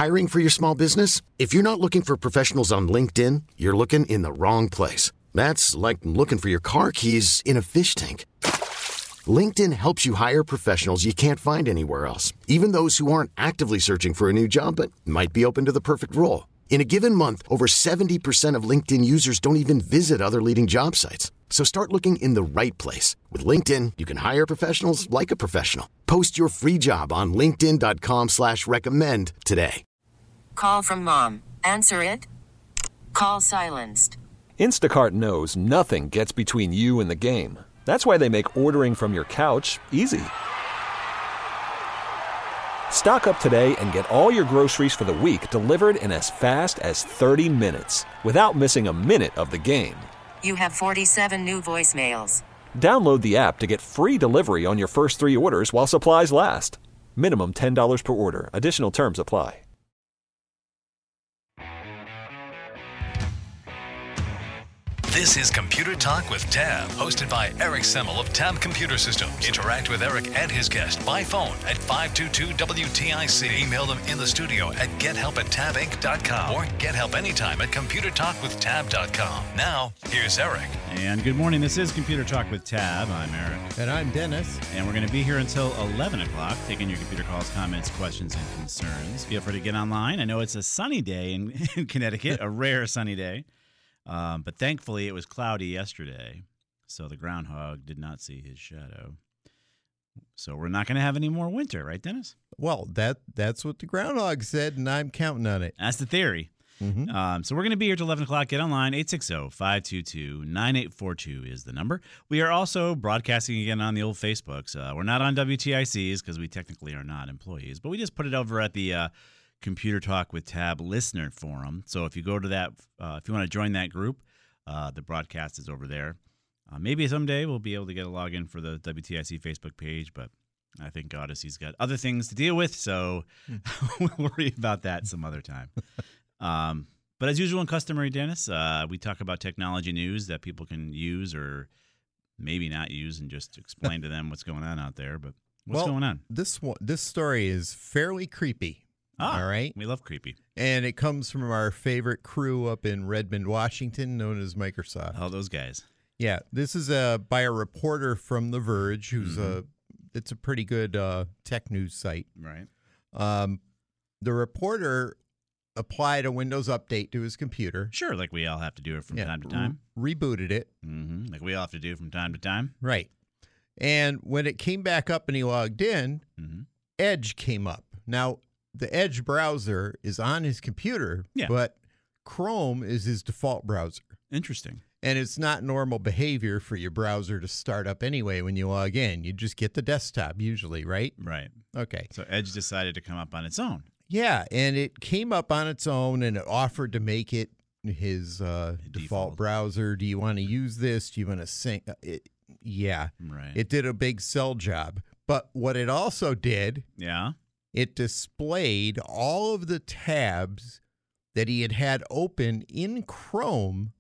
Hiring for your small business? If you're not looking for professionals on LinkedIn, you're looking in the wrong place. That's like looking for your car keys in a fish tank. LinkedIn helps you hire professionals you can't find anywhere else, even those who aren't actively searching for a new job but might be open to the perfect role. In a given month, over 70% of LinkedIn users don't even visit other leading job sites. So start looking in the right place. With LinkedIn, you can hire professionals like a professional. Post your free job on linkedin.com/recommend today. Call from mom. Answer it. Call silenced. Instacart knows nothing gets between you and the game. That's why they make ordering from your couch easy. Stock up today and get all your groceries for the week delivered in as fast as 30 minutes without missing a minute of the game. You have 47 new voicemails. Download the app to get free delivery on your first 3 orders while supplies last. Minimum $10 per order. Additional terms apply. This is Computer Talk with Tab, hosted by Eric Semmel of Tab Computer Systems. Interact with Eric and his guest by phone at 522-WTIC. Email them in the studio at gethelp@tabinc.com or get help anytime at computertalkwithtab.com. Now, here's Eric. And good morning. This is Computer Talk with Tab. I'm Eric. And I'm Dennis. And we're going to be here until 11 o'clock, taking your computer calls, comments, questions, and concerns. Feel free to get online. I know it's a sunny day in Connecticut, a rare sunny day. But thankfully, it was cloudy yesterday, so the groundhog did not see his shadow. So we're not going to have any more winter, right, Dennis? Well, that's what the groundhog said, and I'm counting on it. That's the theory. Mm-hmm. So we're going to be here till 11 o'clock. Get online, 860-522-9842 is the number. We are also broadcasting again on the old Facebooks. We're not on WTICs because we technically are not employees, but we just put it over at the Computer Talk with Tab listener forum. So if you go to that, if you want to join that group, the broadcast is over there. Maybe someday we'll be able to get a login for the WTIC Facebook page, but I think Odyssey's got other things to deal with, so we'll worry about that some other time. But as usual and customary, Dennis, we talk about technology news that people can use or maybe not use and just explain to them what's going on out there. But what's going on? This story is fairly creepy. All right. We love creepy. And it comes from our favorite crew up in Redmond, Washington, known as Microsoft. Oh, those guys. Yeah. This is by a reporter from The Verge, who's it's a pretty good tech news site. Right. The reporter applied a Windows update to his computer. Sure, like we all have to do it from time to time. Rebooted it. Mm-hmm. Like we all have to do from time to time. Right. And when it came back up and he logged in, Edge came up. Now, the Edge browser is on his computer, but Chrome is his default browser. Interesting. And it's not normal behavior for your browser to start up anyway when you log in. You just get the desktop usually, right? Right. Okay. So Edge decided to come up on its own. Yeah, and it came up on its own, and it offered to make it his default browser. Do you want to use this? Do you want to sync? Yeah. Right. It did a big sell job. But what it also did... Yeah. It displayed all of the tabs that he had open in Chrome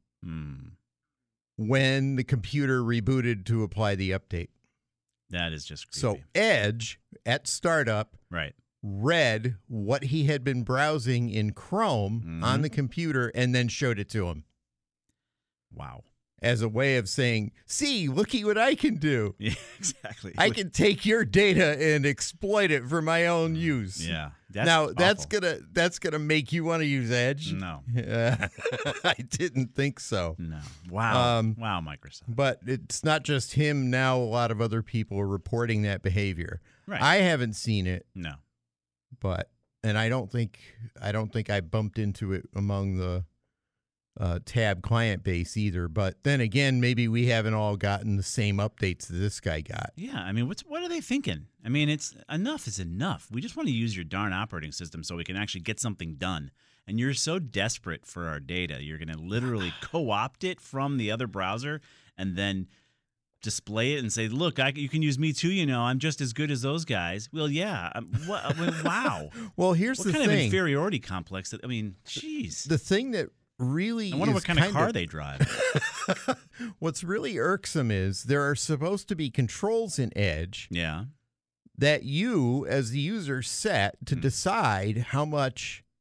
when the computer rebooted to apply the update. That is just creepy. So Edge, at startup, read what he had been browsing in Chrome on the computer and then showed it to him. Wow. As a way of saying, see, looky what I can do. Yeah, exactly. I can take your data and exploit it for my own use. Yeah. That's gonna make you want to use Edge? No. I didn't think so. No. Wow. Wow, Microsoft. But it's not just him now. A lot of other people are reporting that behavior. Right. I haven't seen it. No. And I don't think I bumped into it among the Tab client base either. But then again, maybe we haven't all gotten the same updates that this guy got. Yeah, I mean, what are they thinking? I mean, it's enough is enough. We just want to use your darn operating system so we can actually get something done. And you're so desperate for our data, you're going to literally co-opt it from the other browser and then display it and say, look, you can use me too, I'm just as good as those guys. Well, yeah. Wow. Well, here's the thing. What kind of inferiority complex? Jeez. The thing that really I wonder what kind of car they drive. What's really irksome is there are supposed to be controls in Edge that you, as the user, set to decide how much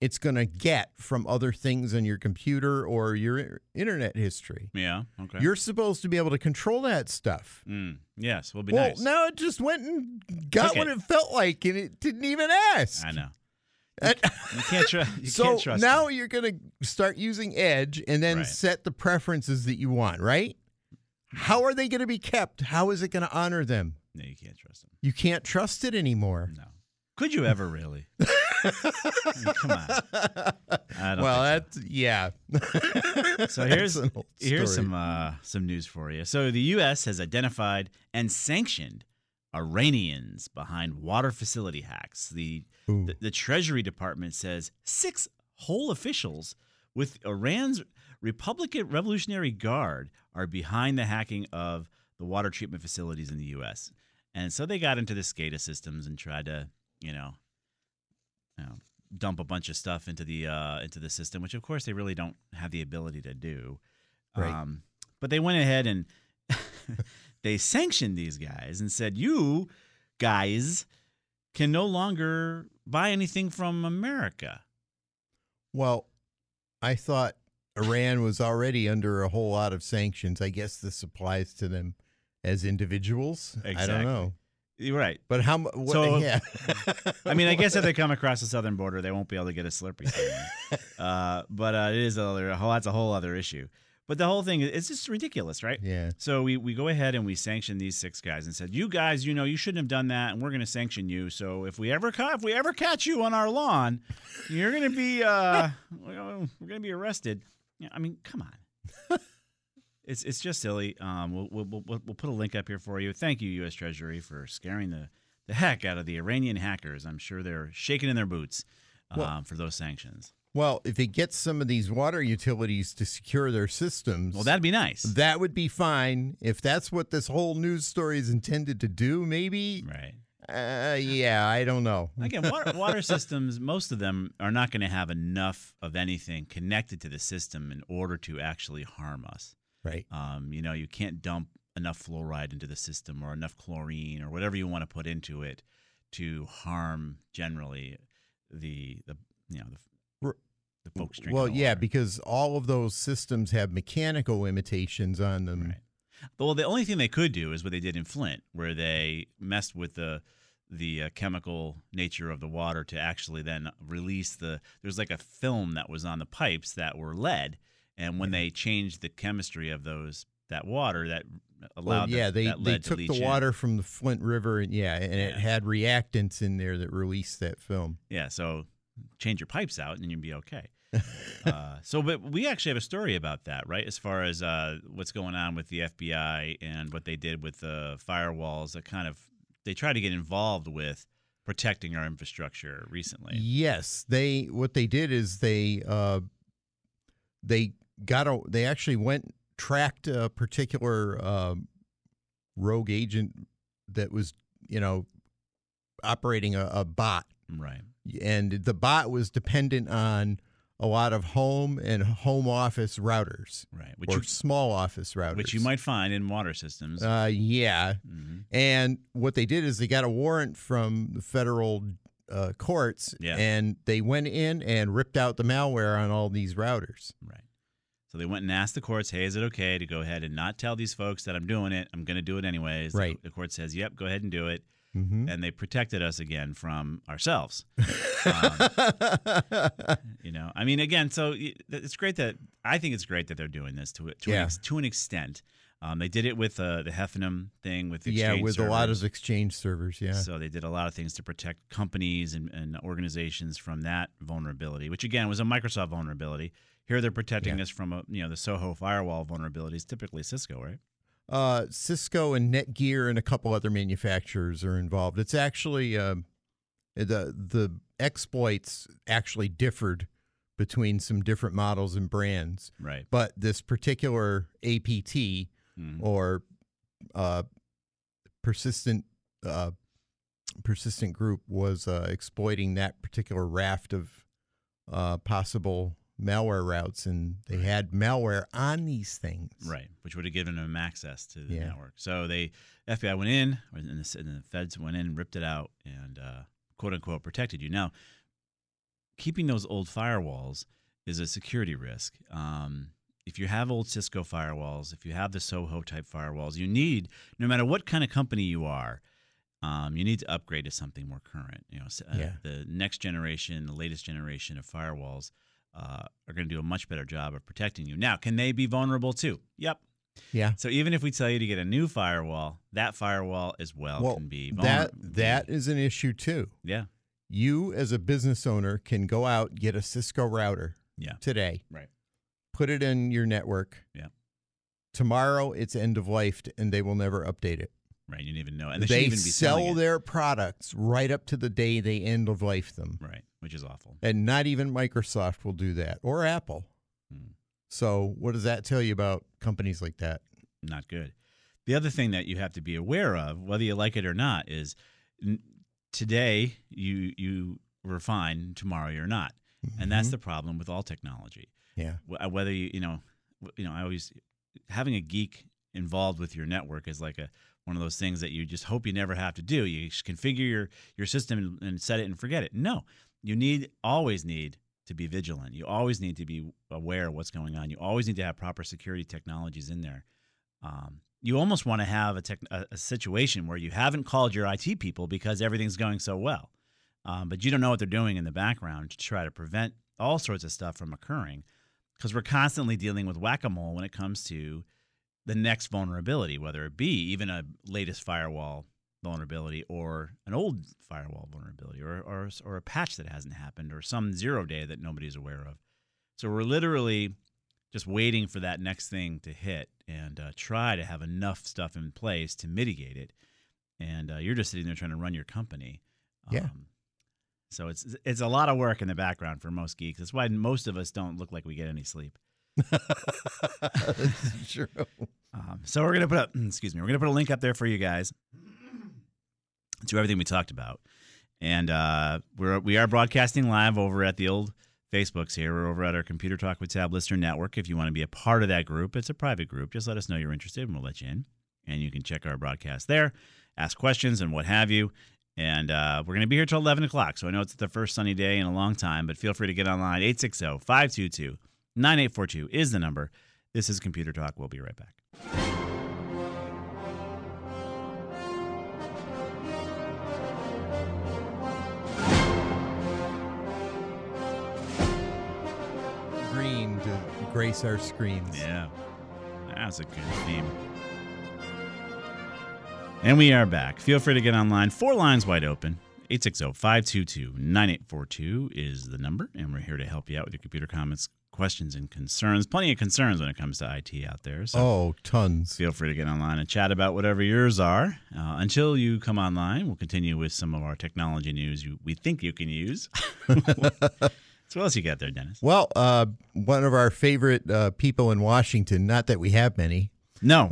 it's going to get from other things on your computer or your internet history. Yeah. Okay. You're supposed to be able to control that stuff. Yes. Will be Well, nice. now it just went and got Took what it. it felt like, and it didn't even ask. I know. You can't trust. You So can't trust now them. you're going to start using Edge and then Right. set the preferences that you want, right? How are they going to be kept? How is it going to honor them? No, you can't trust them. You can't trust it anymore. No. Could you ever really? I mean, come on. I don't Well, think that's yeah. so. So here's That's an old here's story. some news for you. So the U.S. has identified and sanctioned Iranians behind water facility hacks. The Treasury Department says 6 whole officials with Iran's Republican Revolutionary Guard are behind the hacking of the water treatment facilities in the U.S. And so they got into the SCADA systems and tried to, dump a bunch of stuff into the system, which of course they really don't have the ability to do. Right. But they went ahead and they sanctioned these guys and said, you guys can no longer buy anything from America. Well, I thought Iran was already under a whole lot of sanctions. I guess this applies to them as individuals. I Exactly. don't know. You're right. But how much? So- Yeah. I mean, I guess if they come across the southern border, they won't be able to get a Slurpee somewhere. But it is that's a whole other issue. But the whole thing is just ridiculous, right? Yeah. So we go ahead and we sanction these 6 guys and said, you guys, you shouldn't have done that, and we're going to sanction you. So if we ever catch you on our lawn, you're going to be we're going to be arrested. Yeah, I mean, come on. It's just silly. We'll put a link up here for you. Thank you, U.S. Treasury, for scaring the heck out of the Iranian hackers. I'm sure they're shaking in their boots for those sanctions. Well, if it gets some of these water utilities to secure their systems, Well, that'd be nice. that would be fine. If that's what this whole news story is intended to do, maybe. Right. Yeah, I don't know. Again, water systems, most of them are not going to have enough of anything connected to the system in order to actually harm us. Right. You can't dump enough fluoride into the system or enough chlorine or whatever you want to put into it to harm generally the folks drinking Well, the yeah, water. because all of those systems have mechanical limitations on them. Right. Well, the only thing they could do is what they did in Flint, where they messed with the chemical nature of the water to actually then release there's like a film that was on the pipes that were lead, and when they changed the chemistry of that water, that allowed that they lead to took leach the in. water from the Flint River, and it had reactants in there that released that film. Yeah, so change your pipes out and you'll be okay. But we actually have a story about that, right? As far as what's going on with the FBI and what they did with the firewalls, they try to get involved with protecting our infrastructure recently. Yes, what they did is they actually tracked a particular rogue agent that was operating a bot. Right. And the bot was dependent on a lot of home and home office routers, Right. or small office routers, Which you might find in water systems. Yeah. Mm-hmm. And what they did is they got a warrant from the federal courts, Yeah. and they went in and ripped out the malware on all these routers. Right. So they went and asked the courts, hey, is it okay to go ahead and not tell these folks that I'm doing it? I'm going to do it anyways. Right. The court says, yep, go ahead and do it. Mm-hmm. And they protected us again from ourselves. I mean, again, so it's great I think it's great that they're doing this to an extent. They did it with the Heffenham thing with Exchange with servers. a lot of Exchange servers, yeah. So they did a lot of things to protect companies and organizations from that vulnerability, which again was a Microsoft vulnerability. Here they're protecting us from the Soho firewall vulnerabilities, typically Cisco, right? Cisco and Netgear and a couple other manufacturers are involved. It's actually the exploits actually differed between some different models and brands. Right. But this particular APT or persistent group was exploiting that particular raft of possible malware routes, and they had malware on these things. Right, which would have given them access to the Yeah. network. So FBI went in, and the feds went in and ripped it out and, quote unquote, protected you. Now, keeping those old firewalls is a security risk. If you have old Cisco firewalls, if you have the Soho type firewalls, you need, no matter what kind of company you are, you need to upgrade to something more current. The next generation, the latest generation of firewalls are going to do a much better job of protecting you. Now, can they be vulnerable too? Yep. Yeah. So even if we tell you to get a new firewall, that firewall as well can be vulnerable. That is an issue too. Yeah. You as a business owner can go out, get a Cisco router today. Right. Put it in your network. Yeah. Tomorrow it's end of life and they will never update it. Right. You didn't even know. And they even be sell their products right up to the day they end of life them. Right. Which is awful. And not even Microsoft will do that, or Apple. So what does that tell you about companies like that? Not good. The other thing that you have to be aware of, whether you like it or not, is today you were fine, tomorrow you're not. And that's the problem with all technology. Yeah. Whether I always, having a geek involved with your network is like one of those things that you just hope you never have to do. You just configure your system and set it and forget it. No, you always need to be vigilant. You always need to be aware of what's going on. You always need to have proper security technologies in there. You almost want to have a situation where you haven't called your IT people because everything's going so well, but you don't know what they're doing in the background to try to prevent all sorts of stuff from occurring, because we're constantly dealing with whack-a-mole when it comes to the next vulnerability, whether it be even a latest firewall vulnerability or an old firewall vulnerability or a patch that hasn't happened or some 0-day that nobody's aware of. So we're literally just waiting for that next thing to hit and try to have enough stuff in place to mitigate it. And you're just sitting there trying to run your company. Yeah. So it's a lot of work in the background for most geeks. That's why most of us don't look like we get any sleep. That's true. So we're gonna put a link up there for you guys to everything we talked about, and we are broadcasting live over at the old Facebooks here. We're over at our Computer Talk with Tab Listener Network. If you want to be a part of that group, it's a private group. Just let us know you're interested, and we'll let you in. And you can check our broadcast there, ask questions, and what have you. And we're going to be here till 11 o'clock. So I know it's the first sunny day in a long time, but feel free to get online. 860-522-9842 is the number. This is Computer Talk. We'll be right back. Green to grace our screens. Yeah, that's a good theme. And we are back. Feel free to get online. 4 lines wide open. 860-522-9842 is the number, and we're here to help you out with your computer comments, questions, and concerns. Plenty of concerns when it comes to IT out there. So tons. Feel free to get online and chat about whatever yours are. Until you come online, we'll continue with some of our technology news we think you can use. So what else you got there, Dennis? Well, one of our favorite people in Washington, not that we have many. No.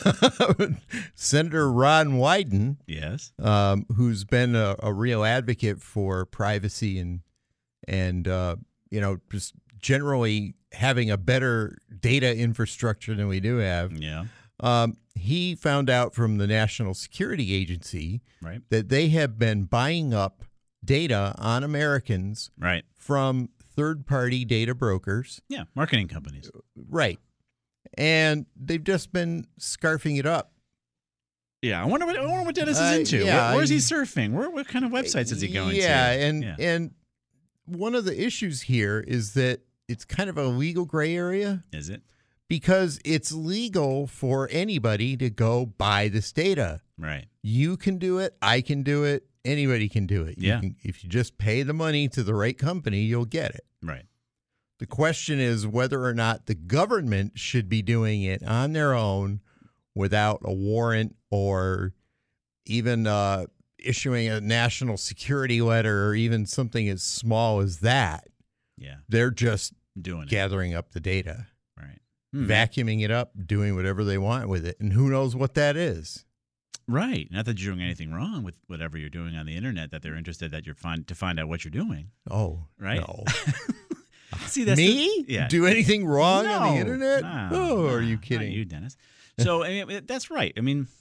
Senator Ron Wyden. Yes. Who's been a real advocate for privacy and just generally having a better data infrastructure than we do have. Yeah. He found out from the National Security Agency that they have been buying up data on Americans from third-party data brokers. Yeah, marketing companies. Right. And they've just been scarfing it up. Yeah, I wonder what Dennis is into. Yeah, where is he surfing? What kind of websites is he going to? And one of the issues here is that it's kind of a legal gray area. Is it? Because it's legal for anybody to go buy this data. Right. You can do it. I can do it. Anybody can do it. Yeah. If you just pay the money to the right company, you'll get it. Right. The question is whether or not the government should be doing it on their own without a warrant or even issuing a national security letter or even something as small as that. Yeah. They're just doing gathering up the data. Right. Vacuuming it up, doing whatever they want with it. And who knows what that is. Right. Not that you're doing anything wrong with whatever you're doing on the internet, that they're interested that to find out what you're doing. Oh, right. No. See, that's me? Yeah. Do anything wrong No. on the internet? No, are you kidding? Not you, Dennis. So I mean, that's right. I mean,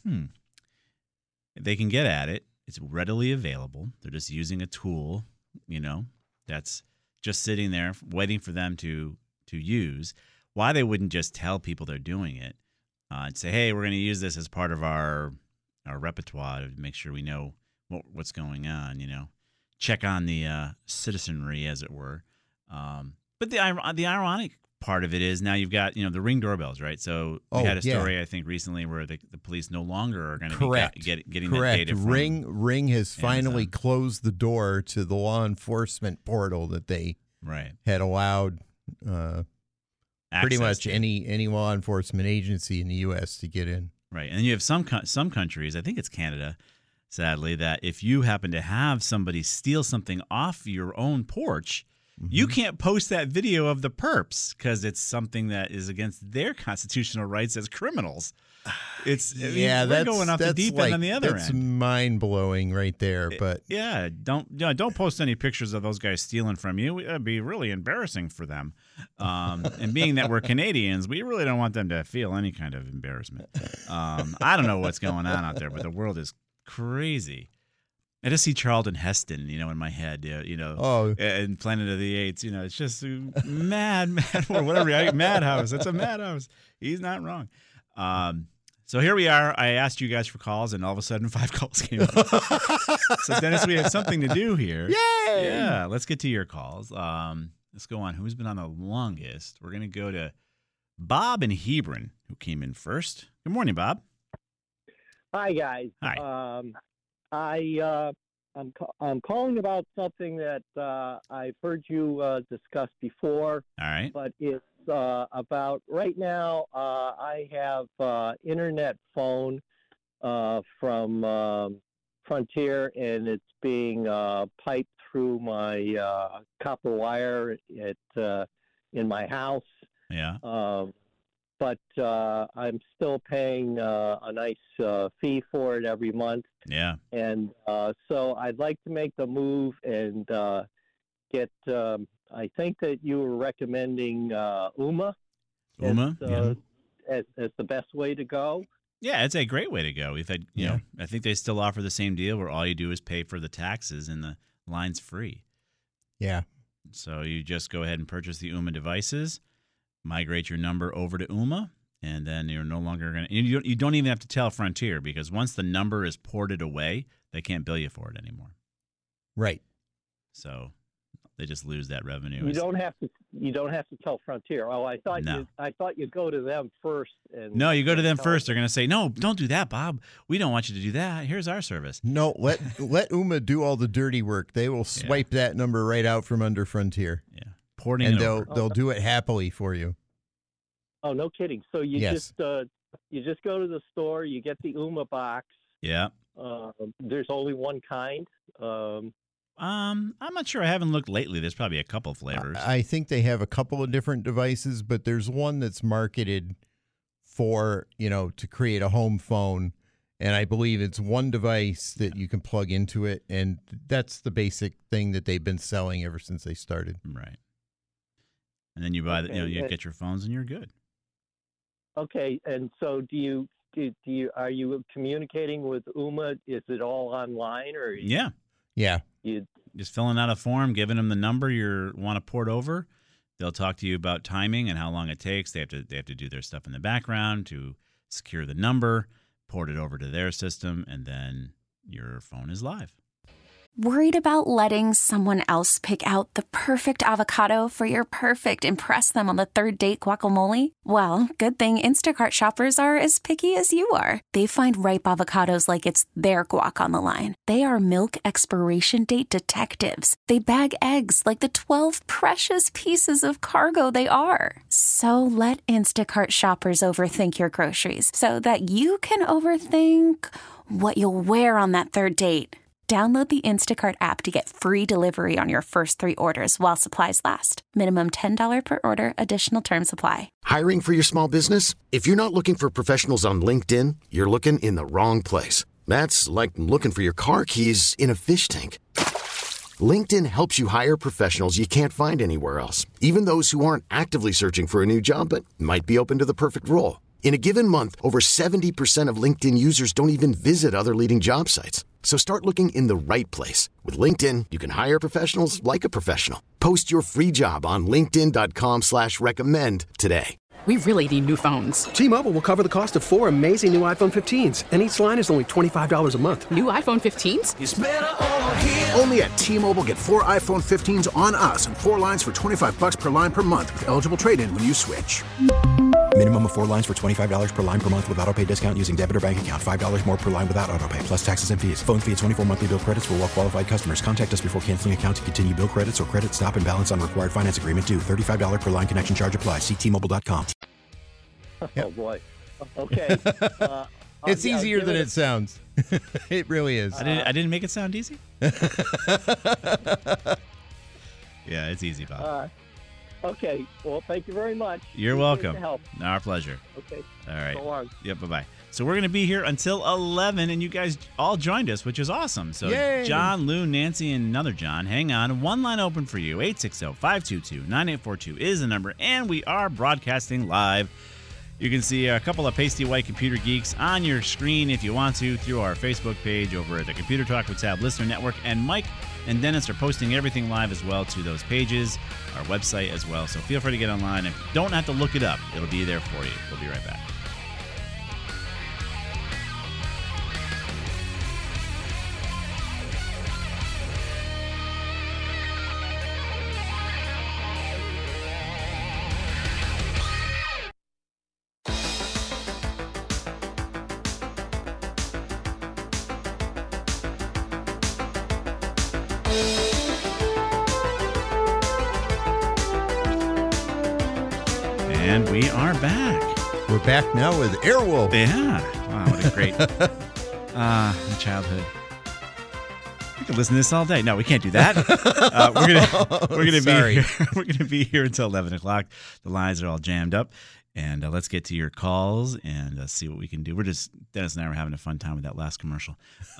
they can get at it. It's readily available. They're just using a tool, that's just sitting there waiting for them to use, why they wouldn't just tell people they're doing it and say, hey, we're going to use this as part of our repertoire to make sure we know what's going on, check on the citizenry, as it were. But the ironic part of it is now you've got, the Ring doorbells, right? So we had a story, I think, recently where the police no longer are going to be getting that data from Ring has finally Amazon. closed the door to the law enforcement portal that they had allowed pretty much any law enforcement agency in the U.S. to get in. Right. And you have some countries, I think it's Canada, sadly, that if you happen to have somebody steal something off your own porch, you can't post that video of the perps because it's something that is against their constitutional rights as criminals. We're going off the deep end on the other end. That's mind-blowing right there. But don't post any pictures of those guys stealing from you. It'd be really embarrassing for them. And being that we're Canadians, we really don't want them to feel any kind of embarrassment. I don't know what's going on out there, but the world is crazy. I just see Charlton Heston, in my head, and Planet of the Apes. It's just mad, or whatever. Madhouse. It's a madhouse. He's not wrong. So here we are. I asked you guys for calls, and all of a sudden 5 calls came up. So, Dennis, we have something to do here. Yay! Yeah, let's get to your calls. Let's go on. Who's been on the longest? We're going to go to Bob in Hebron, who came in first. Good morning, Bob. Hi, guys. Hi. I'm calling about something that I've heard you discuss before. All right. But it's about right now. I have internet phone from Frontier, and it's being piped through my copper wire in my house. Yeah. But I'm still paying a nice fee for it every month. Yeah. And so I'd like to make the move and get, I think that you were recommending Ooma. As the best way to go. Yeah, it's a great way to go. We've had, I think they still offer the same deal where all you do is pay for the taxes and the line's free. Yeah. So you just go ahead and purchase the Ooma devices, migrate your number over to Ooma, and then you're no longer going to – you don't even have to tell Frontier because once the number is ported away, they can't bill you for it anymore. Right. So they just lose that revenue. You don't have to tell Frontier. Oh, I thought you go to them first. No, you go to them first. They're going to say, "No, don't do that, Bob. We don't want you to do that. Here's our service." No, let Ooma do all the dirty work. They will swipe that number right out from under Frontier. Yeah. Porting and over. they'll do it happily for you. Oh, no kidding. So you just go to the store, you get the Ooma box. Yeah. There's only one kind. I'm not sure. I haven't looked lately. There's probably a couple flavors. I think they have a couple of different devices, but there's one that's marketed for, to create a home phone. And I believe it's one device that you can plug into it. And that's the basic thing that they've been selling ever since they started. Right. And then you buy you get your phones and you're good. Okay. And so are you communicating with Ooma? Is it all online or? Yeah. Yeah. You just filling out a form, giving them the number you want to port over. They'll talk to you about timing and how long it takes. They have to do their stuff in the background to secure the number, port it over to their system, and then your phone is live. Worried about letting someone else pick out the perfect avocado for your perfect impress them on the third date guacamole? Well, good thing Instacart shoppers are as picky as you are. They find ripe avocados like it's their guac on the line. They are milk expiration date detectives. They bag eggs like the 12 precious pieces of cargo they are. So let Instacart shoppers overthink your groceries so that you can overthink what you'll wear on that third date. Download the Instacart app to get free delivery on your first 3 orders while supplies last. Minimum $10 per order. Additional terms apply. Hiring for your small business? If you're not looking for professionals on LinkedIn, you're looking in the wrong place. That's like looking for your car keys in a fish tank. LinkedIn helps you hire professionals you can't find anywhere else, even those who aren't actively searching for a new job but might be open to the perfect role. In a given month, over 70% of LinkedIn users don't even visit other leading job sites. So start looking in the right place. With LinkedIn, you can hire professionals like a professional. Post your free job on linkedin.com/recommend today. We really need new phones. T-Mobile will cover the cost of 4 amazing new iPhone 15s, and each line is only $25 a month. New iPhone 15s? It's better over here. Only at T-Mobile, get 4 iPhone 15s on us and 4 lines for $25 per line per month with eligible trade-in when you switch. Minimum of 4 lines for $25 per line per month with autopay discount using debit or bank account. $5 more per line without autopay, plus taxes and fees. Phone fee at 24 monthly bill credits for well-qualified customers. Contact us before canceling account to continue bill credits or credit stop and balance on required finance agreement due. $35 per line connection charge applies. See T-Mobile.com. Oh, boy. Okay. It's yeah, easier than it sounds. It really is. I didn't make it sound easy? Yeah, it's easy, Bob. Okay. Well, thank you very much. You're welcome. Help. Our pleasure. Okay. All right. So long. Yep, bye-bye. So we're going to be here until 11, and you guys all joined us, which is awesome. So Yay. John, Lou, Nancy, and another John, hang on. One line open for you. 860-522-9842 is the number, and we are broadcasting live. You can see a couple of pasty white computer geeks on your screen if you want to through our Facebook page over at the Computer Talk with Tab Listener Network. And Mike and Dennis are posting everything live as well to those pages, our website as well. So feel free to get online. And don't have to look it up. It'll be there for you. We'll be right back. And we are back. We're back now with Airwolf. Yeah. Wow, what a great childhood. We could listen to this all day. No, we can't do that. We're gonna be here until 11 o'clock. The lines are all jammed up, and let's get to your calls and see what we can do. Dennis and I were having a fun time with that last commercial.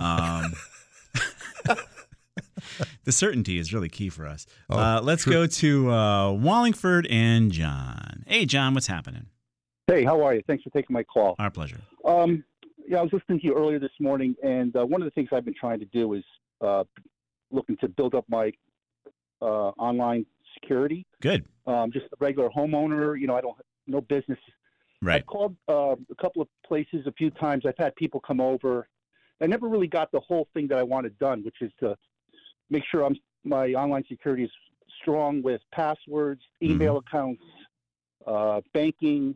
The certainty is really key for us. Let's go to Wallingford and John. Hey, John, what's happening? Hey, how are you? Thanks for taking my call. Our pleasure. Yeah, I was listening to you earlier this morning, and one of the things I've been trying to do is looking to build up my online security. Good. Just a regular homeowner. I don't no business. Right. I've called a couple of places a few times. I've had people come over. I never really got the whole thing that I wanted done, which is to make sure my online security is strong with passwords, email accounts, banking.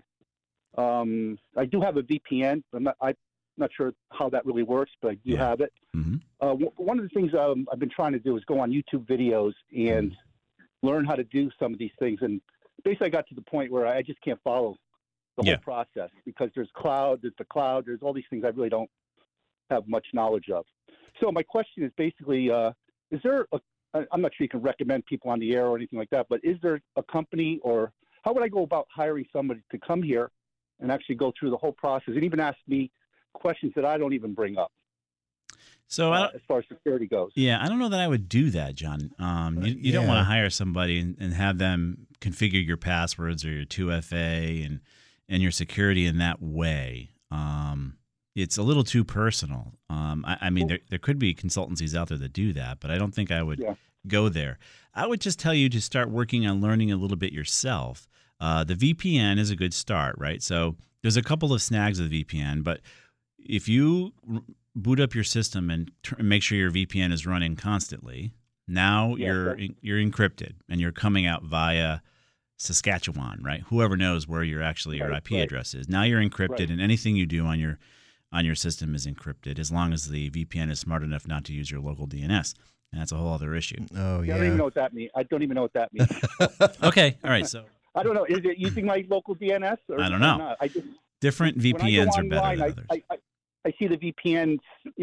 I do have a VPN. I'm not sure how that really works, but I do have it. Mm-hmm. One of the things I've been trying to do is go on YouTube videos and learn how to do some of these things. And basically, I got to the point where I just can't follow the whole process because there's the cloud, there's all these things I really don't have much knowledge of. So my question is basically, is there I'm not sure you can recommend people on the air or anything like that, but is there a company or how would I go about hiring somebody to come here and actually go through the whole process and even ask me questions that I don't even bring up? So as far as security goes. Yeah, I don't know that I would do that, John. You don't want to hire somebody and have them configure your passwords or your 2FA and your security in that way. It's a little too personal. I mean, there could be consultancies out there that do that, but I don't think I would go there. I would just tell you to start working on learning a little bit yourself. The VPN is a good start, right? So there's a couple of snags of the VPN, but if you boot up your system and make sure your VPN is running constantly, now you're encrypted and you're coming out via Saskatchewan, right? Whoever knows where your IP address is. Now you're encrypted, and anything you do on your system is encrypted as long as the VPN is smart enough not to use your local DNS. And that's a whole other issue. Oh, yeah. I don't even know what that means. I don't even know what that means. Okay. All right. So I don't know. Is it using my local DNS? Or I don't know. Not? Different VPNs are better than others. I see the VPN,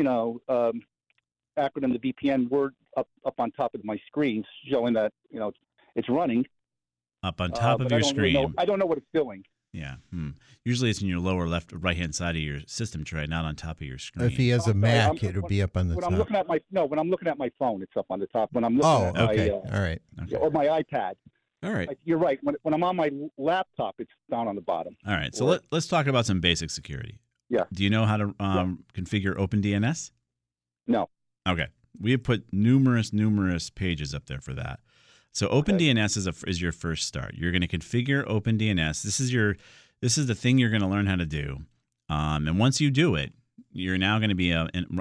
acronym, the VPN word up on top of my screen showing that, it's running. Up on top of your screen. I don't know what it's doing. Yeah. Usually it's in your lower left or right-hand side of your system tray, not on top of your screen. If he has a Mac, it'll be up on the top. When I'm looking at my phone, it's up on the top. When I'm looking at my, all right. Okay. Or my iPad. All right. You're right. When I'm on my laptop, it's down on the bottom. All right. So let's talk about some basic security. Yeah. Do you know how to configure OpenDNS? No. Okay. We have put numerous pages up there for that. So OpenDNS is your first start. You're going to configure OpenDNS. This is the thing you're going to learn how to do. And once you do it, you're now going to be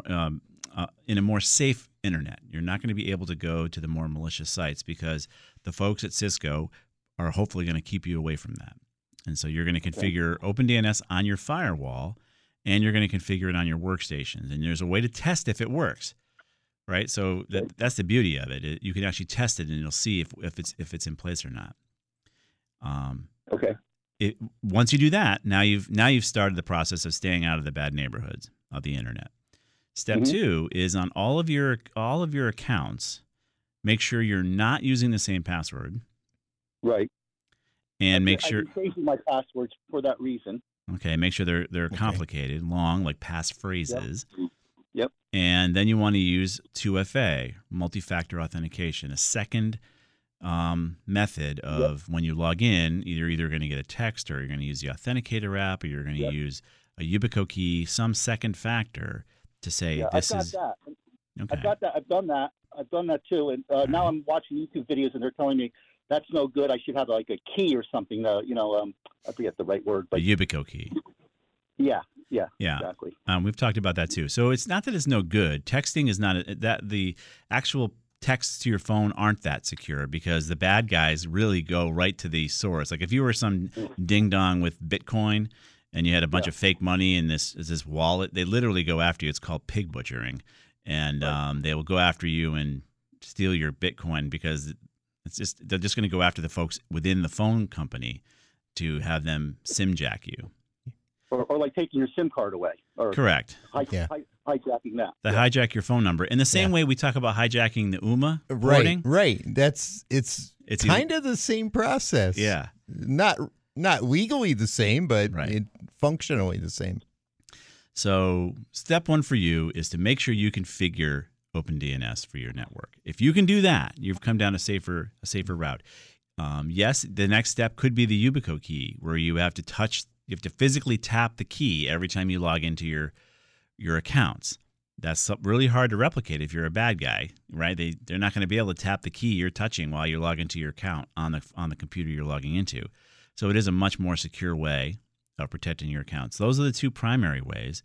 in a more safe internet. You're not going to be able to go to the more malicious sites because the folks at Cisco are hopefully going to keep you away from that. And so you're going to configure OpenDNS on your firewall, and you're going to configure it on your workstations. And there's a way to test if it works, right? So that's the beauty of it. You can actually test it, and you'll see if it's in place or not. Okay. Once you do that, now you've started the process of staying out of the bad neighborhoods of the internet. Step 2 is on all of your accounts, make sure you're not using the same password. Right. And make sure I'm changing my passwords for that reason. Okay, make sure they're complicated, long, like passphrases. Yep. And then you want to use 2FA, multi-factor authentication, a second method of when you log in, either going to get a text, or you're going to use the Authenticator app, or you're going to use a Yubico key, some second factor to say this is. That. Okay. I've got that. I've done that too. And now I'm watching YouTube videos, and they're telling me that's no good. I should have like a key or something. I forget the right word, but a Yubico key. Yeah, exactly. We've talked about that too. So it's not that it's no good. Texting is not that the actual texts to your phone aren't that secure because the bad guys really go right to the source. Like if you were some ding dong with Bitcoin and you had a bunch of fake money in this wallet, they literally go after you. It's called pig butchering, and they will go after you and steal your Bitcoin because they're just going to go after the folks within the phone company to have them SIM jack you. Or like taking your SIM card away. Or correct. Hijacking that. Hijack your phone number. In the same way we talk about hijacking the UMA porting. Right. It's kind of the same process. Yeah. Not legally the same, but functionally the same. So step 1 for you is to make sure you configure OpenDNS for your network. If you can do that, you've come down a safer route. Yes, the next step could be the Yubico key, where you have to physically tap the key every time you log into your accounts. That's really hard to replicate if you're a bad guy, right? They're not going to be able to tap the key you're touching while you log into your account on the computer you're logging into. So it is a much more secure way of protecting your accounts. Those are the 2 primary ways.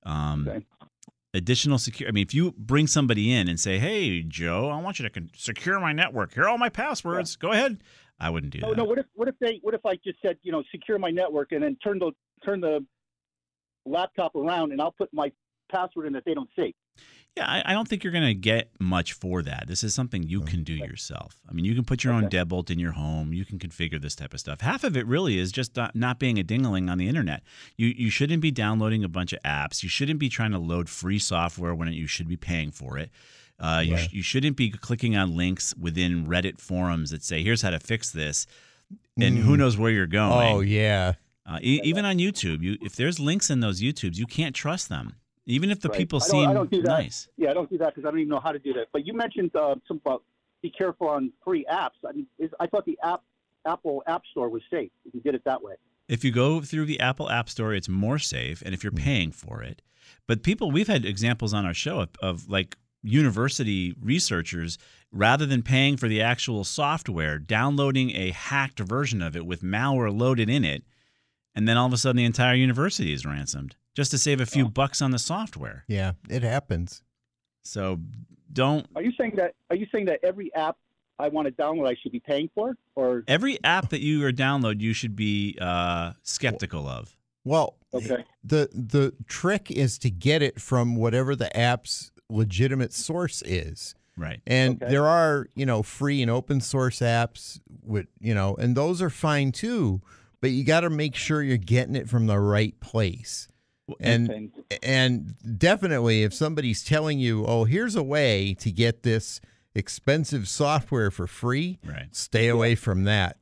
Additional secure. I mean, if you bring somebody in and say, "Hey, Joe, I want you to secure my network. Here are all my passwords. Go ahead." I wouldn't do that. No. What if I just said, secure my network, and then turn the laptop around, and I'll put my password in that they don't see? Yeah, I don't think you're going to get much for that. This is something you can do yourself. I mean, you can put your own deadbolt in your home. You can configure this type of stuff. Half of it really is just not being a ding-a-ling on the internet. You shouldn't be downloading a bunch of apps. You shouldn't be trying to load free software when you should be paying for it. You shouldn't be clicking on links within Reddit forums that say, "Here's how to fix this," and who knows where you're going. Oh, yeah. Even on YouTube, if there's links in those YouTubes, you can't trust them. Even if the people seem I don't do that. nice. Yeah, I don't do that because I don't even know how to do that. But you mentioned some about be careful on free apps. I thought the Apple App Store was safe if you did it that way. If you go through the Apple App Store, it's more safe, and if you're paying for it. But we've had examples on our show of like university researchers, rather than paying for the actual software, downloading a hacked version of it with malware loaded in it, and then all of a sudden the entire university is ransomed just to save a few bucks on the software. Yeah, it happens. So don't. Are you saying that every app I want to download I should be paying for, or every app that you download you should be skeptical of? Well, the trick is to get it from whatever the app's legitimate source is. Right. And there are, free and open source apps with, and those are fine too, but you got to make sure you're getting it from the right place. And definitely if somebody's telling you, "Oh, here's a way to get this expensive software for free," stay away from that.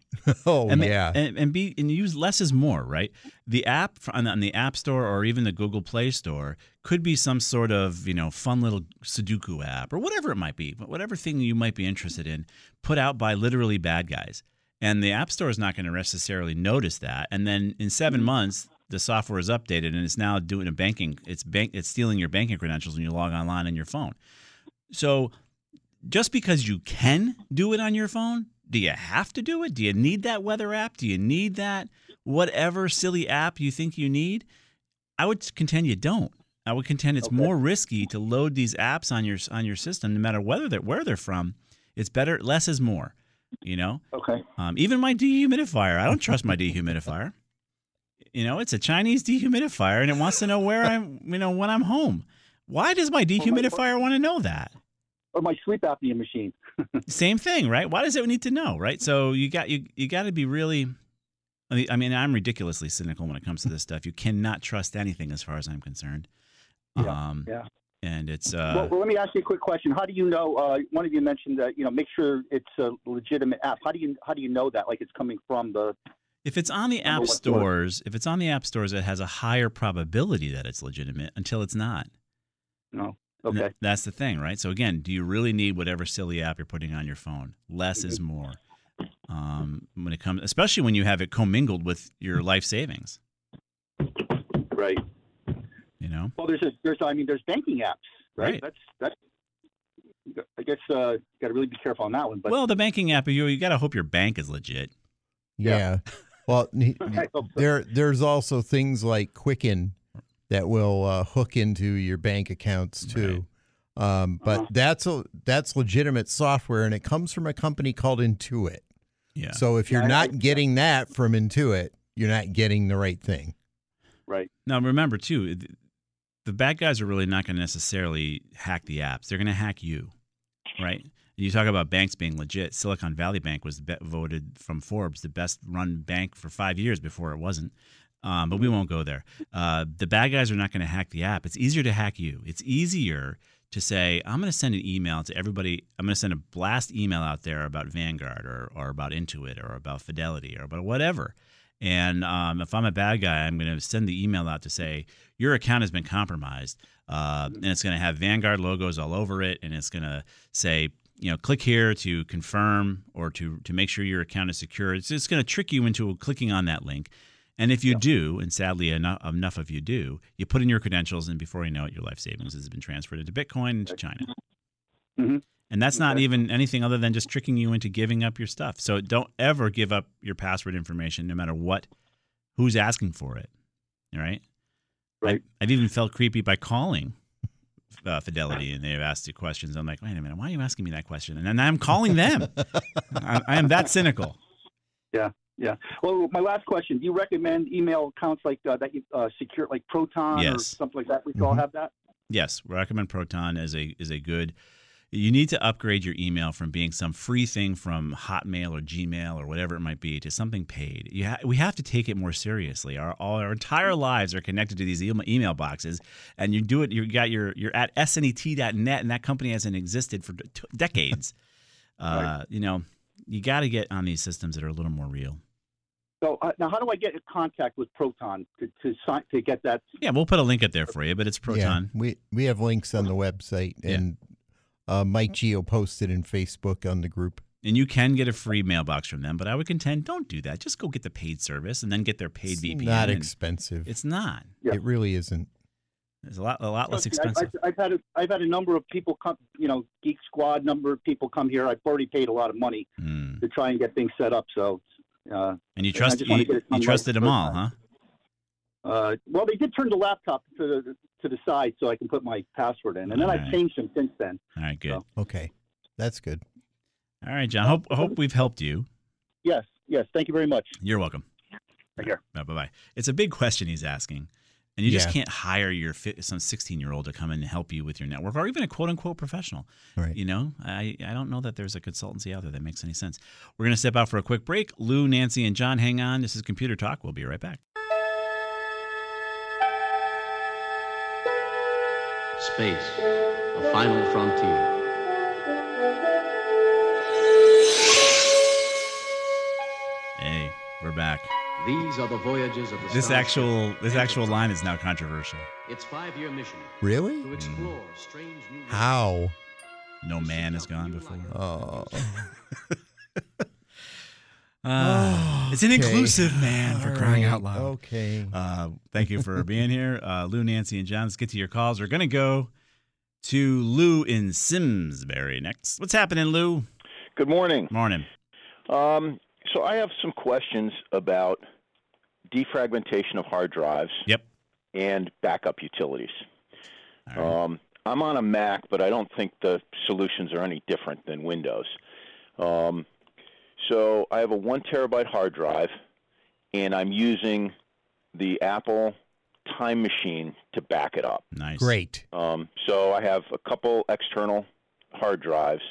And use less is more, right? The app on the App Store or even the Google Play Store could be some sort of fun little Sudoku app or whatever it might be, whatever thing you might be interested in, put out by literally bad guys. And the App Store is not going to necessarily notice that. And then in 7 months, the software is updated and it's now doing it's stealing your banking credentials when you log online on your phone. So just because you can do it on your phone, do you have to do it? Do you need that weather app? Do you need that whatever silly app you think you need? I would contend you don't. I would contend it's more risky to load these apps on your system, no matter where they're from. It's better. Less is more. You know. Okay. Even my dehumidifier, I don't trust my dehumidifier. You know, it's a Chinese dehumidifier, and it wants to know where I'm. You know, when I'm home. Why does my dehumidifier want to know that? Or my sleep apnea machine. Same thing, right? Why does it need to know, right? So you got to be really. I mean, I'm ridiculously cynical when it comes to this stuff. You cannot trust anything, as far as I'm concerned. Yeah. And it's. Well, let me ask you a quick question. How do you know? One of you mentioned that make sure it's a legitimate app. How do you know that? Like it's coming from the. If it's on the app stores, it has a higher probability that it's legitimate until it's not. No. Okay. That's the thing, right? So again, do you really need whatever silly app you're putting on your phone? Less is more. When it comes, especially when you have it commingled with your life savings. Right. You know. Well, there's banking apps, right? That's. I guess got to really be careful on that one. But the banking app, you got to hope your bank is legit. Yeah. Well, there's also things like Quicken that will hook into your bank accounts too. Right. But that's legitimate software, and it comes from a company called Intuit. Yeah. So if you're not getting that from Intuit, you're not getting the right thing. Right. Now remember too, the bad guys are really not going to necessarily hack the apps. They're going to hack you, right? You talk about banks being legit. Silicon Valley Bank was voted from Forbes the best run bank for 5 years before it wasn't. But we won't go there. The bad guys are not going to hack the app. It's easier to hack you. It's easier to say, I'm going to send an email to everybody. I'm going to send a blast email out there about Vanguard or about Intuit or about Fidelity or about whatever. And if I'm a bad guy, I'm going to send the email out to say, your account has been compromised. And it's going to have Vanguard logos all over it. And it's going to say, click here to confirm or to make sure your account is secure. It's just going to trick you into clicking on that link. And if you do, and sadly enough of you do, you put in your credentials, and before you know it, your life savings has been transferred into Bitcoin into China. Mm-hmm. And that's not even anything other than just tricking you into giving up your stuff. So don't ever give up your password information, no matter who's asking for it. All right? Right. I've even felt creepy by calling Fidelity, and they've asked you questions. I'm like, wait a minute, why are you asking me that question? And then I'm calling them. I am that cynical. Yeah. Yeah. Well, my last question: do you recommend email accounts like that you secure, like Proton or something like that? We all have that. Yes, recommend Proton as a good. You need to upgrade your email from being some free thing from Hotmail or Gmail or whatever it might be to something paid. We have to take it more seriously. Our entire lives are connected to these email boxes, and you do it. You're at snet.net, and that company hasn't existed for decades. Right. You got to get on these systems that are a little more real. So now, how do I get in contact with Proton to get that? Yeah, we'll put a link up there for you, but it's Proton. Yeah, we have links on the website, and Mike Geo posted in Facebook on the group. And you can get a free mailbox from them, but I would contend don't do that. Just go get the paid service and then get their paid VPN. It's not expensive. It's not. Yeah. It really isn't. It's a lot less expensive. I've had a number of people come. Geek Squad number of people come here. I've already paid a lot of money to try and get things set up. So. And you trusted them all, huh? Well, they did turn the laptop to the side so I can put my password in, and then I've changed them since then. All right, good. So. Okay, that's good. All right, John. Hope we've helped you. Yes. Thank you very much. You're welcome. Take care. Bye. It's a big question he's asking, and you just can't hire some 16-year-old to come in and help you with your network, or even a quote-unquote professional. Right. I don't know that there's a consultancy out there that makes any sense. We're going to step out for a quick break. Lou, Nancy, and John, hang on. This is Computer Talk. We'll be right back. Space, a final frontier. Hey, we're back. These are the voyages of the This actual line is now controversial. Its 5-year mission. Really? To explore strange new. How? No man has gone before. Oh. It's an inclusive, man, for crying out loud. Okay. Thank you for being here. Lou, Nancy, and John, let's get to your calls. We're going to go to Lou in Simsbury next. What's happening, Lou? Good morning. Morning. So I have some questions about defragmentation of hard drives. Yep. And backup utilities. Right. I'm on a Mac, but I don't think the solutions are any different than Windows. So I have a 1 terabyte hard drive, and I'm using the Apple Time Machine to back it up. Nice. Great. So I have a couple external hard drives.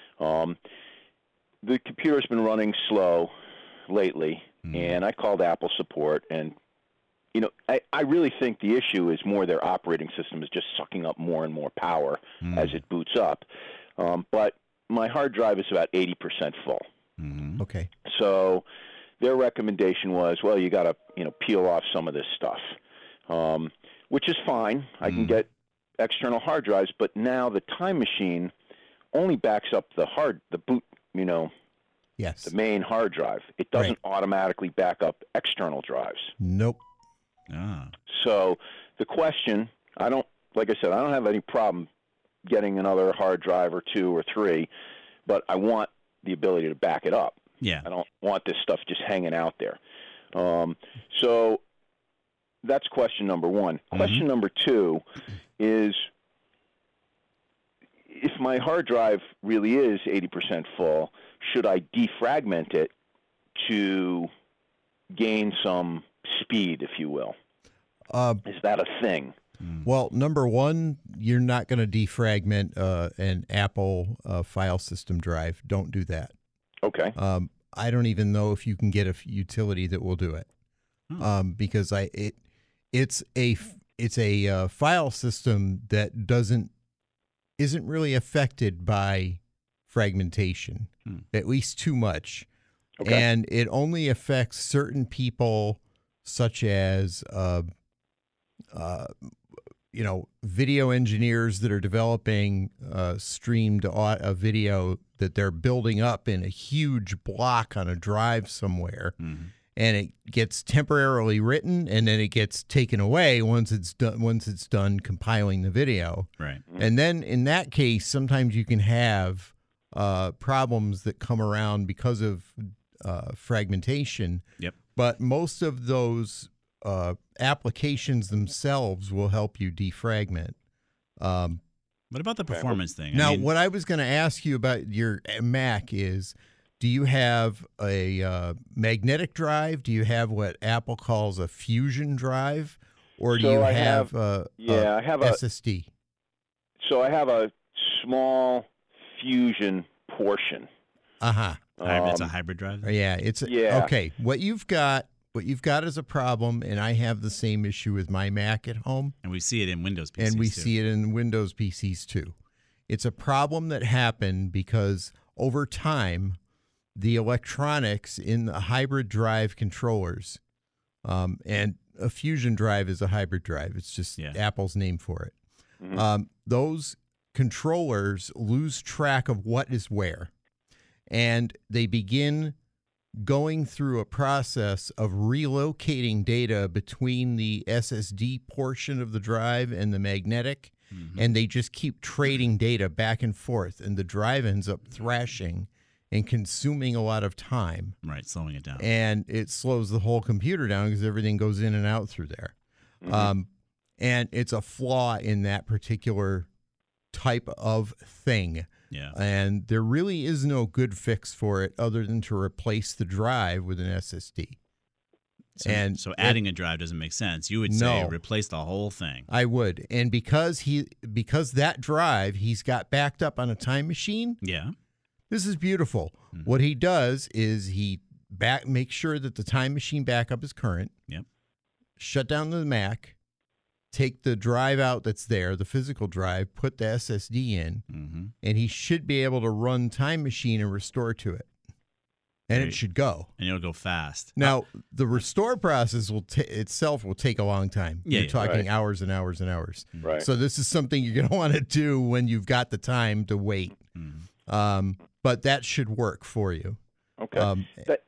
The computer's been running slow lately, and I called Apple support, and I really think the issue is more their operating system is just sucking up more and more power as it boots up. But my hard drive is about 80% full. Mm-hmm. Okay. So their recommendation was, well, you got to peel off some of this stuff, which is fine. I can get external hard drives, but now the Time Machine only backs up the boot, yes, the main hard drive. It doesn't automatically back up external drives. Nope. Ah. So the question, like I said, I don't have any problem getting another hard drive or 2 or 3, but I want the ability to back it up. Yeah. I don't want this stuff just hanging out there. So that's question number 1. Question number 2 is, if my hard drive really is 80% full, should I defragment it to gain some speed, if you will? Is that a thing? Well, number 1, you're not going to defragment an Apple file system drive. Don't do that. Okay. I don't even know if you can get a utility that will do it, because it's a file system that isn't really affected by fragmentation, at least too much, and it only affects certain people, such as video engineers that are developing streamed video that they're building up in a huge block on a drive somewhere, and it gets temporarily written, and then it gets taken away once it's done compiling the video. Right. And then in that case, sometimes you can have problems that come around because of fragmentation. Yep. But most of those applications themselves will help you defragment. What about the performance thing? Now, what I was going to ask you about your Mac is, do you have a magnetic drive? Do you have what Apple calls a fusion drive? Or do you have a SSD? So I have a small fusion portion. Uh-huh. It's a hybrid drive? Yeah. Okay. What you've got is a problem, and I have the same issue with my Mac at home. And we see it in Windows PCs, and we see it in Windows PCs, too. It's a problem that happened because over time, the electronics in the hybrid drive controllers, and a fusion drive is a hybrid drive. It's just Apple's name for it. Those controllers lose track of what is where, and they begin going through a process of relocating data between the SSD portion of the drive and the magnetic, and they just keep trading data back and forth, and the drive ends up thrashing and consuming a lot of time. Right, slowing it down. And it slows the whole computer down because everything goes in and out through there. And it's a flaw in that particular type of thing. Yeah. And there really is no good fix for it other than to replace the drive with an SSD. So adding a drive doesn't make sense. You would say replace the whole thing. I would. And because that drive he's got backed up on a Time Machine. Yeah. This is beautiful. What he does is he makes sure that the Time Machine backup is current. Yep. Shut down the Mac, take the drive out that's there, the physical drive, put the SSD in, and he should be able to run Time Machine and restore to it. And it should go. And it'll go fast. Now, the restore process itself will take a long time. You're talking hours and hours and hours. Right. So this is something you're going to want to do when you've got the time to wait. But that should work for you. Okay.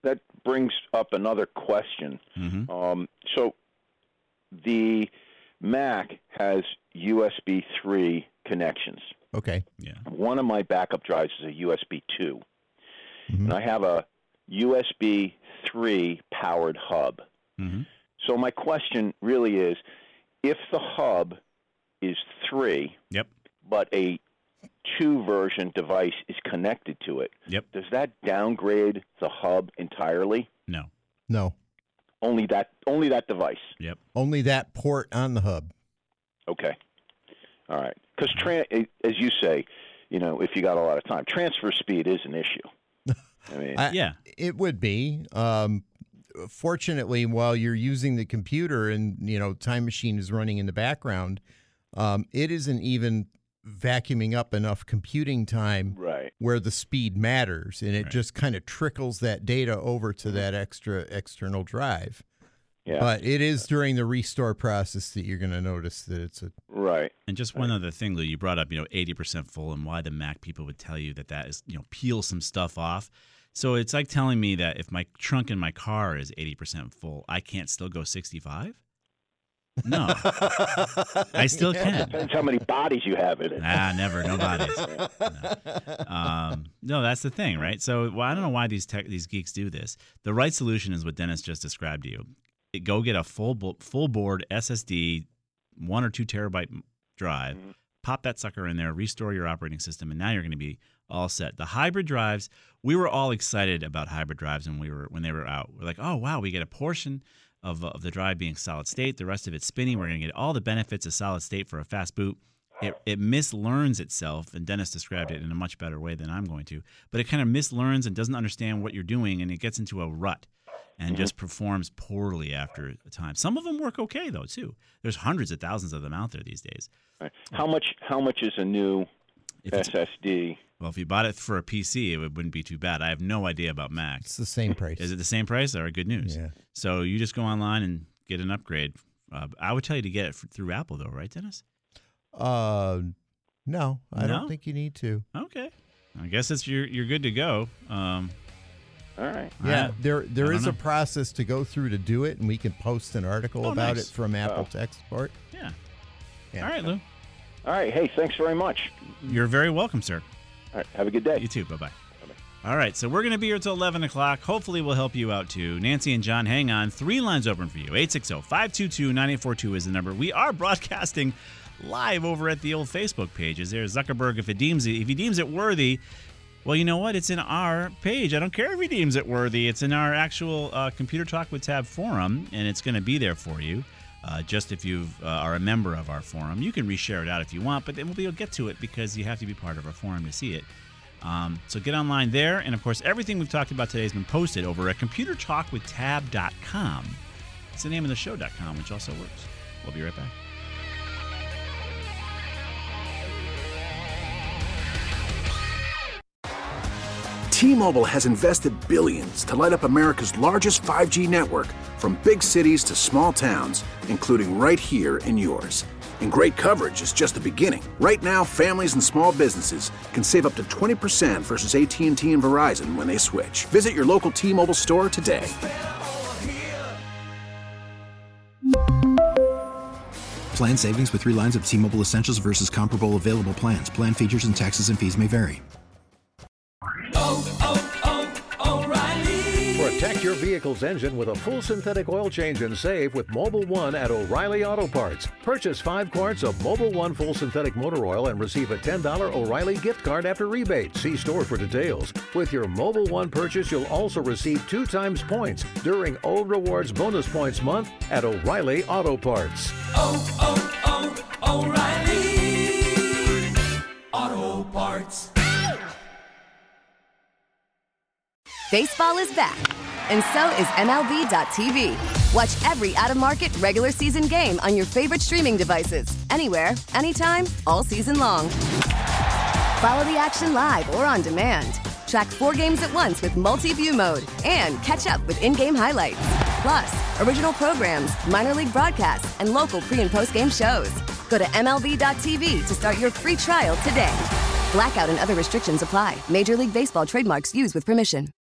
that brings up another question. So the Mac has USB 3 connections. Okay. Yeah. One of my backup drives is a USB 2. And I have a USB 3 powered hub. So my question really is, if the hub is 3, but a 2 version device is connected to it, does that downgrade the hub entirely? No. Only that device. Only that port on the hub. Okay. All right. Because as you say, if you got a lot of time, transfer speed is an issue. I mean, it would be. Fortunately, while you're using the computer and Time Machine is running in the background, it isn't even vacuuming up enough computing time where the speed matters, and it just kind of trickles that data over to that external drive. Yeah. But it is during the restore process that you're going to notice that it's a And just one other thing, Lou, you brought up 80% full, and why the Mac people would tell you that is peel some stuff off. So it's like telling me that if my trunk in my car is 80% full, I can't still go 65? No. I still can. Depends how many bodies you have in it. Never. No bodies. No, that's the thing, right? So I don't know why these geeks do this. The right solution is what Dennis just described to you. Go get a full board SSD, 1 or 2 terabyte drive, pop that sucker in there, restore your operating system, and now you're going to be all set. The hybrid drives, we were all excited about hybrid drives when they were out. We're like, oh, wow, we get a portion of the drive being solid state, the rest of it spinning. We're going to get all the benefits of solid state for a fast boot. It mislearns itself, and Dennis described it in a much better way than I'm going to, but it kind of mislearns and doesn't understand what you're doing, and it gets into a rut and just performs poorly after a time. Some of them work okay, though, too. There's hundreds of thousands of them out there these days. Right. How much is a new SSD? Well, if you bought it for a PC, it wouldn't be too bad. I have no idea about Mac. It's the same price. Is it the same price? All right, good news. Yeah. So you just go online and get an upgrade. I would tell you to get it through Apple, though, right, Dennis? No, I don't think you need to. Okay. I guess you're good to go. All right. Yeah, there is a process to go through to do it, and we can post an article about it from Apple Tech Support. Yeah. All right, Lou. All right. Hey, thanks very much. You're very welcome, sir. All right. Have a good day. You too. Bye-bye. All right, so we're going to be here till 11 o'clock. Hopefully we'll help you out, too. Nancy and John, hang on. 3 lines open for you. 860-522-9842 is the number. We are broadcasting live over at the old Facebook pages. There's Zuckerberg. If he deems it worthy, well, you know what? It's in our page. I don't care if he deems it worthy. It's in our actual Computer Talk with Tab forum, and it's going to be there for you. Just if you are a member of our forum. You can reshare it out if you want, but then we'll get to it because you have to be part of our forum to see it. So get online there, and of course, everything we've talked about today has been posted over at computertalkwithtab.com. It's the name of the show.com, which also works. We'll be right back. T-Mobile has invested billions to light up America's largest 5G network, from big cities to small towns, including right here in yours. And great coverage is just the beginning. Right now, families and small businesses can save up to 20% versus AT&T and Verizon when they switch. Visit your local T-Mobile store today. Plan savings with 3 lines of T-Mobile Essentials versus comparable available plans. Plan features and taxes and fees may vary. Protect your vehicle's engine with a full synthetic oil change and save with Mobil 1 at O'Reilly Auto Parts. Purchase 5 quarts of Mobil 1 full synthetic motor oil and receive a $10 O'Reilly gift card after rebate. See store for details. With your Mobil 1 purchase, you'll also receive 2 times points during O Rewards Bonus Points Month at O'Reilly Auto Parts. O'Reilly Auto Parts. Baseball is back, and so is MLB.tv. Watch every out-of-market, regular season game on your favorite streaming devices, anywhere, anytime, all season long. Follow the action live or on demand. Track 4 games at once with multi-view mode and catch up with in-game highlights. Plus, original programs, minor league broadcasts, and local pre- and post-game shows. Go to MLB.tv to start your free trial today. Blackout and other restrictions apply. Major League Baseball trademarks used with permission.